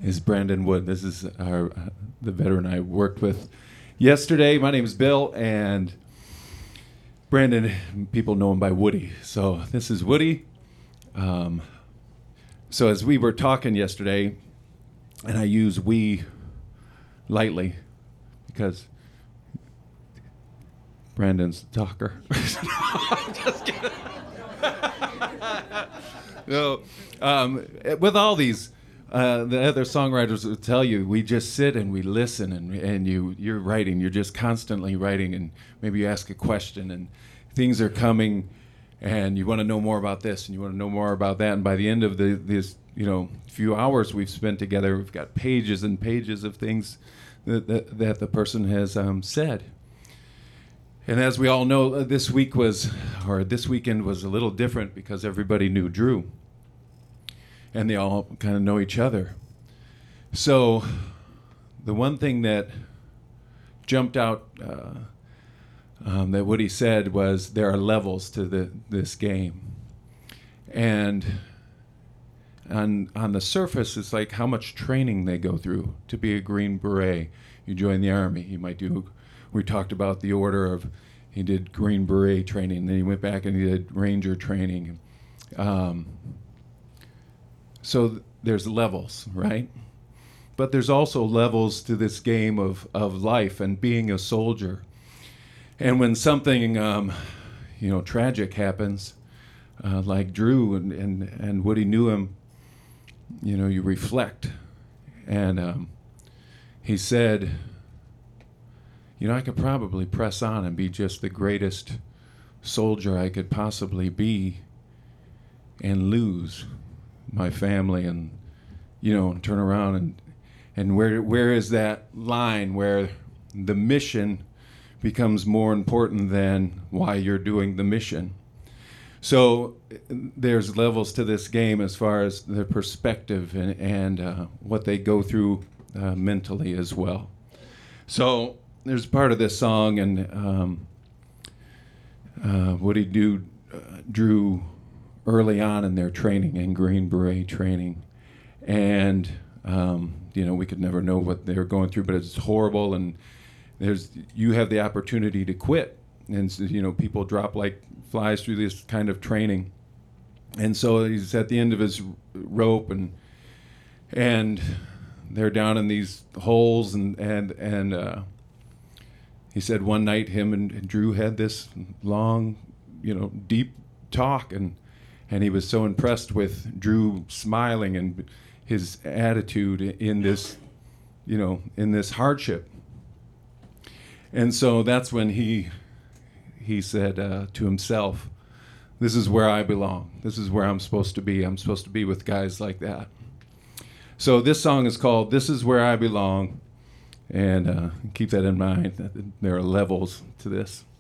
is Brandon Wood. This is the veteran I worked with yesterday. My name is Bill, and Brandon, people know him by Woody. So this is Woody. So as we were talking yesterday, and I use we lightly because Brandon's the talker. Just kidding. No, with all these, the other songwriters will tell you, we just sit and we listen, and you're writing. You're just constantly writing, and maybe you ask a question, and things are coming, and you want to know more about this, and you want to know more about that, and by the end of this few hours we've spent together, we've got pages and pages of things that the person has said. And as we all know, this weekend was a little different because everybody knew Drew. And they all kind of know each other. So the one thing that jumped out that Woody said was there are levels to this game. And on the surface, it's like how much training they go through to be a Green Beret. You join the Army, you might do... We talked about the order of, he did Green Beret training, then he went back and he did Ranger training. So there's levels, right? But there's also levels to this game of life and being a soldier. And when something, tragic happens, like Drew and Woody knew him, you reflect. And he said, I could probably press on and be just the greatest soldier I could possibly be and lose my family and, turn around and where is that line where the mission becomes more important than why you're doing the mission. So there's levels to this game as far as the perspective and what they go through mentally as well. So there's part of this song, and Woody Drew early on in their training, in Green Beret training, and we could never know what they were going through, but it's horrible, and you have the opportunity to quit, and people drop like flies through this kind of training, and so he's at the end of his rope, and they're down in these holes, and he said one night him and Drew had this long, deep talk, and he was so impressed with Drew smiling and his attitude in this, in this hardship. And so that's when he said to himself, this is where I belong. This is where I'm supposed to be. I'm supposed to be with guys like that. So this song is called This Is Where I Belong. And keep that in mind, that there are levels to this.